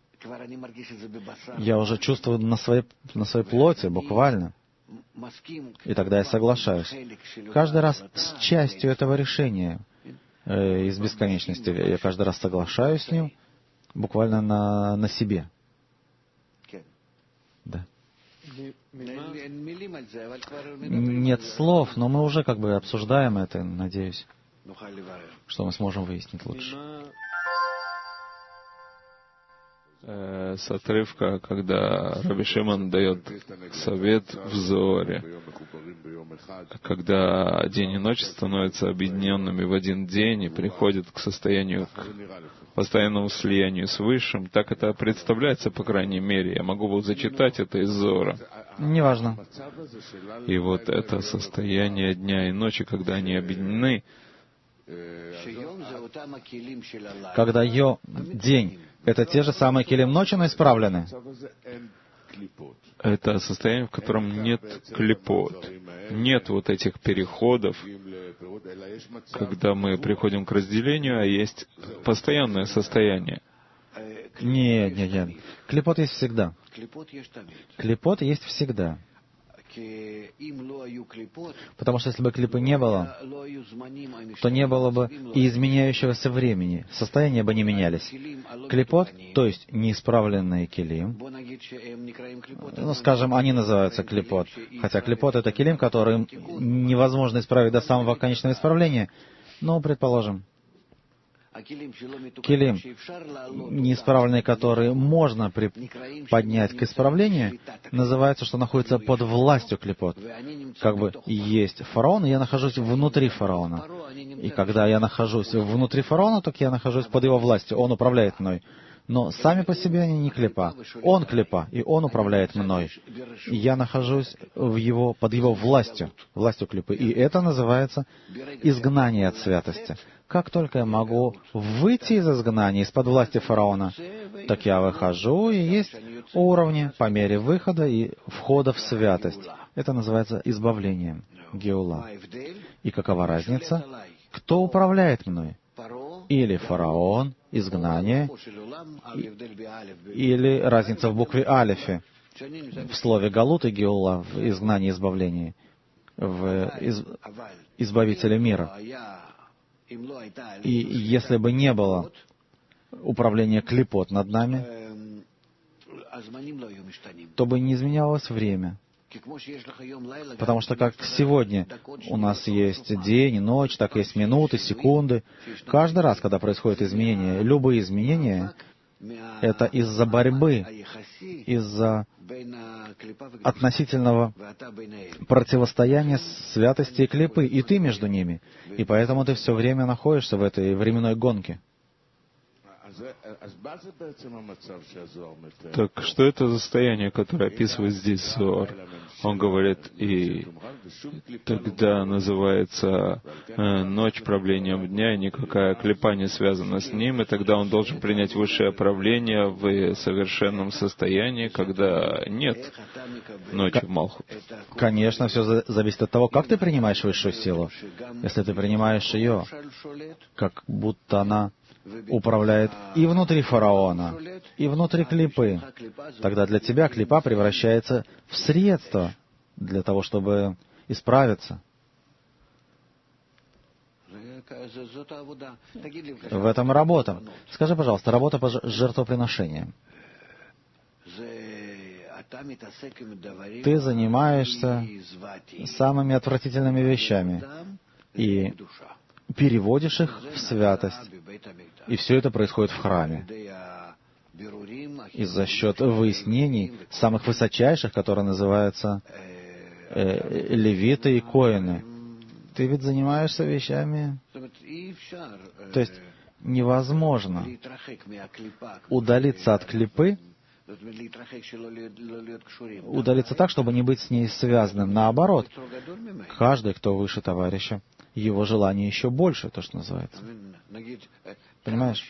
Я уже чувствую на своей, на своей плоти, буквально. И тогда я соглашаюсь. Каждый раз с частью этого решения э, из бесконечности. Я каждый раз соглашаюсь с ним, буквально на, на себе. Да. Нет слов, но мы уже как бы обсуждаем это, надеюсь, что мы сможем выяснить лучше. С отрывка, когда Раби Шимон дает совет в Зоаре, когда день и ночь становятся объединенными в один день и приходят к состоянию, к постоянному слиянию с Высшим, так это представляется, по крайней мере. Я могу вот зачитать это из Зоара. Неважно. И вот это состояние дня и ночи, когда они объединены, когда ее день — это те же самые килим ночи, но исправлены. Это состояние, в котором нет клипот, нет вот этих переходов, когда мы приходим к разделению, а есть постоянное состояние. Нет, нет, нет. Клипот есть всегда. Клипот есть всегда. Потому что если бы клипы не было, то не было бы и изменяющегося времени, состояния бы не менялись. Клипот, то есть неисправленные килим, ну, скажем, они называются клипот, хотя клипот — это килим, который невозможно исправить до самого конечного исправления, но, предположим, килим, неисправленные, которые можно поднять к исправлению, называется, что находится под властью клипот. Как бы есть фараон, и я нахожусь внутри фараона. И когда я нахожусь внутри фараона, так я нахожусь под его властью, он управляет мной. Но сами по себе они не клипа. Он клипа, и он управляет мной. И я нахожусь в его, под его властью, властью клипы. И это называется изгнание от святости. Как только я могу выйти из изгнания, из-под власти фараона, так я выхожу, и есть уровни по мере выхода и входа в святость. Это называется избавлением, геула. И какова разница? Кто управляет мной? Или фараон, изгнание, или разница в букве алефе, в слове галут и геула, в изгнании и избавлении, в из... избавителе мира. И если бы не было управление клипот над нами, то бы не изменялось время. Потому что как сегодня у нас есть день и ночь, так есть минуты, секунды. Каждый раз, когда происходит изменение, любые изменения, это из-за борьбы, из-за относительного противостояния святости и клипы, и ты между ними. И поэтому ты все время находишься в этой временной гонке. Так что это за состояние, которое описывает здесь Зоар? Он говорит, и тогда называется э, ночь правлением дня, и никакая клипа не связана с ним, и тогда он должен принять высшее правление в совершенном состоянии, когда нет ночи в Малхут. Конечно, все зависит от того, как ты принимаешь высшую силу. Если ты принимаешь ее, как будто она управляет и внутри фараона, и внутри клипы, тогда для тебя клипа превращается в средство для того, чтобы исправиться. В этом работа. Скажи, пожалуйста, работа по жертвоприношениям. Ты занимаешься самыми отвратительными вещами и переводишь их в святость. И все это происходит в храме. И за счет выяснений самых высочайших, которые называются э, левиты и коэны. Ты ведь занимаешься вещами... То есть невозможно удалиться от клипы, удалиться так, чтобы не быть с ней связанным. Наоборот, каждый, кто выше товарища, его желание еще больше, то, что называется. Понимаешь?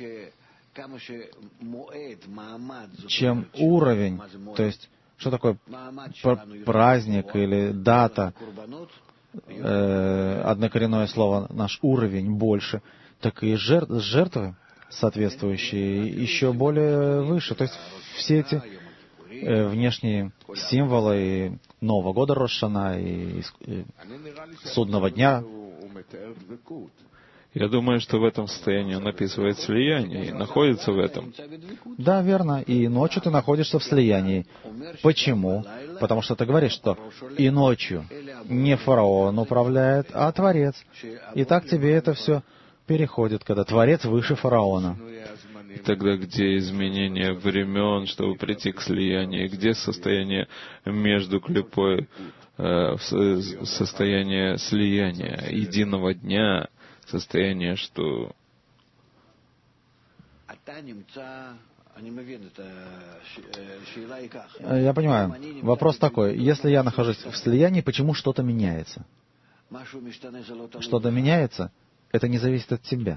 Чем уровень, то есть, что такое праздник или дата, э, однокоренное слово, наш уровень больше, так и жертв, жертвы соответствующие еще более выше. То есть все эти э, внешние символы и Нового года Рош ха-Шана, и, и Судного дня. Я думаю, что в этом состоянии он описывает слияние и находится в этом. Да, верно. И ночью ты находишься в слиянии. Почему? Потому что ты говоришь, что и ночью не фараон управляет, а Творец. И так тебе это все переходит, когда Творец выше фараона. И тогда где изменение времен, чтобы прийти к слиянию? Где состояние между клипой, э, состояние слияния, единого дня, состояние, что... Я понимаю. Вопрос такой. Если я нахожусь в слиянии, почему что-то меняется? Что-то меняется, это не зависит от тебя.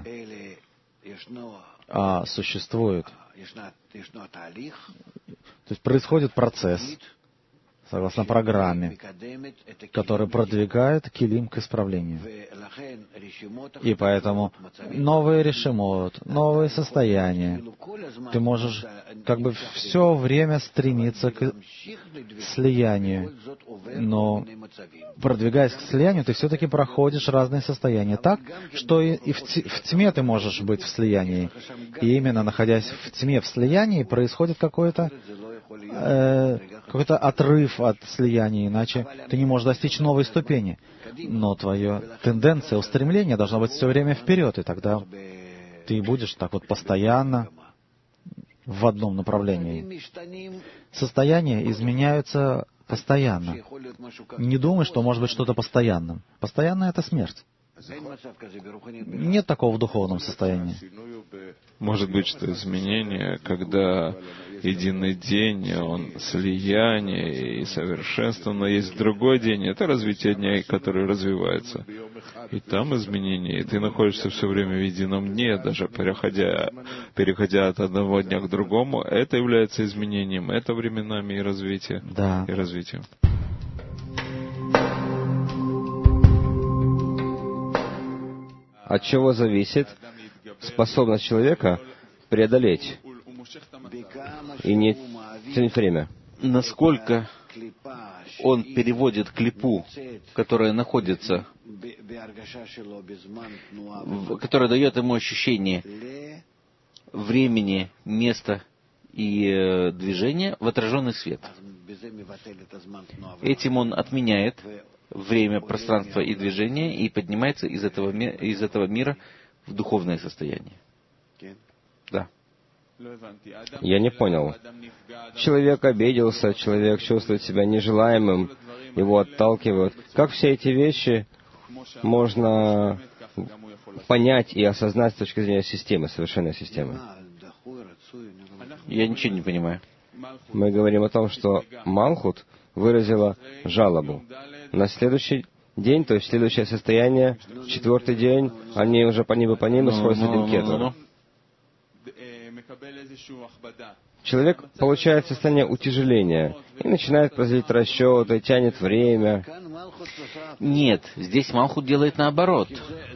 А существует. То есть происходит процесс, согласно программе, который продвигает килим к исправлению. И поэтому новые решимот, новые состояния. Ты можешь как бы все время стремиться к слиянию. Но продвигаясь к слиянию, ты все-таки проходишь разные состояния так, что и в тьме ты можешь быть в слиянии. И именно находясь в тьме, в слиянии, происходит какое-то э, какой-то отрыв от слияния, иначе ты не можешь достичь новой ступени. Но твоя тенденция, устремление должно быть все время вперед, и тогда ты будешь так вот постоянно в одном направлении. Состояния изменяются постоянно. Не думай, что может быть что-то постоянным. Постоянно — это смерть. Нет такого в духовном состоянии. Может быть, что изменение, когда единый день, он слияние и совершенство, но есть другой день, это развитие дня, который развивается. И там изменения, и ты находишься все время в едином дне, даже переходя, переходя от одного дня к другому, это является изменением, это временами и развитие, да. и развитием. От чего зависит способность человека преодолеть и не тянуть время? Насколько он переводит клипу, которая находится, в, которая дает ему ощущение времени, места и э, движения в отраженный свет. Этим он отменяет время, пространство и движение и поднимается из этого, из этого мира в духовное состояние. Да. Я не понял. Человек обиделся, человек чувствует себя нежелаемым, его отталкивают. Как все эти вещи можно понять и осознать с точки зрения системы, совершенной системы? Я ничего не понимаю. Мы говорим о том, что Малхут выразила жалобу. На следующий день, то есть следующее состояние, четвертый день, они уже по небу по небу сходят с одним кетом. Человек получает состояние утяжеления и начинает производить расчеты, тянет время. Нет, здесь Малхут делает наоборот.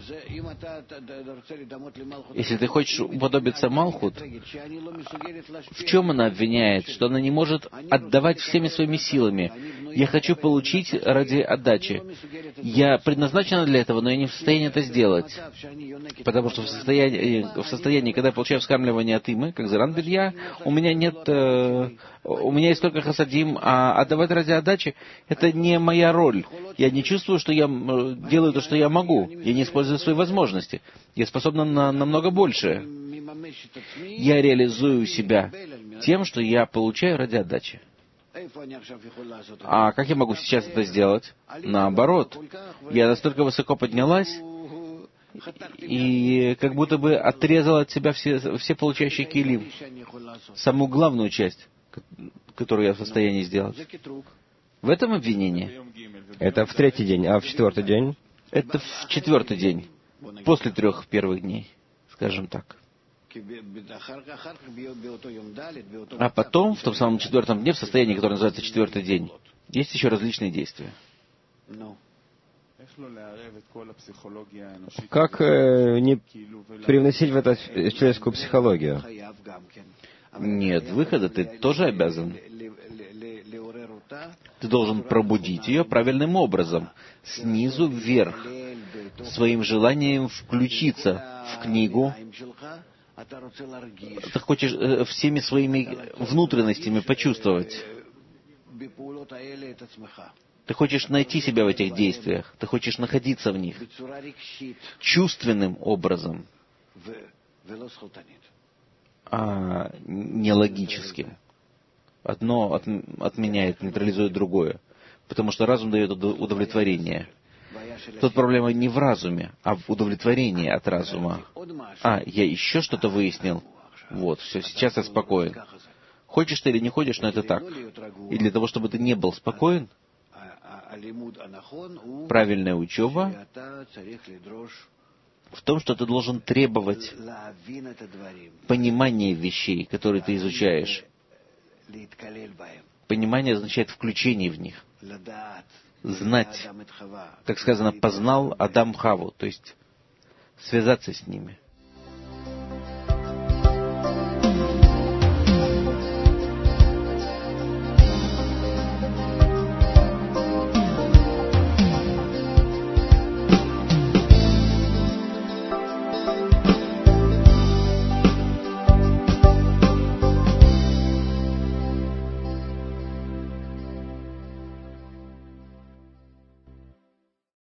Если ты хочешь уподобиться Малхут, в чем она обвиняет? Что она не может отдавать всеми своими силами. Я хочу получить ради отдачи. Я предназначена для этого, но я не в состоянии это сделать. Потому что в состоянии, в состоянии когда я получаю вскармливание от имы, как Заран Белья, у меня нет... Э, у меня есть только хасадим, а отдавать ради отдачи — это не моя роль. Я не чувствую, что я делаю то, что я могу. Я не использую свои возможности. Я способна на намного большее. Я реализую себя тем, что я получаю ради отдачи. А как я могу сейчас это сделать? Наоборот. Я настолько высоко поднялась, и как будто бы отрезала от себя все, все получающие килим. Самую главную часть, которую я в состоянии сделать. В этом обвинение. Это в третий день, а в четвертый день? Это в четвертый день. После трех первых дней, скажем так. А потом, в том самом четвертом дне, в состоянии, которое называется четвертый день, есть еще различные действия. Как э, не привносить в это человеческую психологию? Нет, выхода ты тоже обязан. Ты должен пробудить ее правильным образом, снизу вверх, своим желанием включиться в книгу. Ты хочешь э, всеми своими внутренностями почувствовать. Ты хочешь найти себя в этих действиях. Ты хочешь находиться в них чувственным образом, а не логическим. Одно от, отменяет, нейтрализует другое. Потому что разум дает удовлетворение. Тут проблема не в разуме, а в удовлетворении от разума. А, я еще что-то выяснил. Вот, все, сейчас я спокоен. Хочешь ты или не хочешь, но это так. И для того, чтобы ты не был спокоен, правильная учеба в том, что ты должен требовать понимания вещей, которые ты изучаешь. Понимание означает включение в них. Знать, как сказано, познал Адам Хаву, то есть связаться с ними.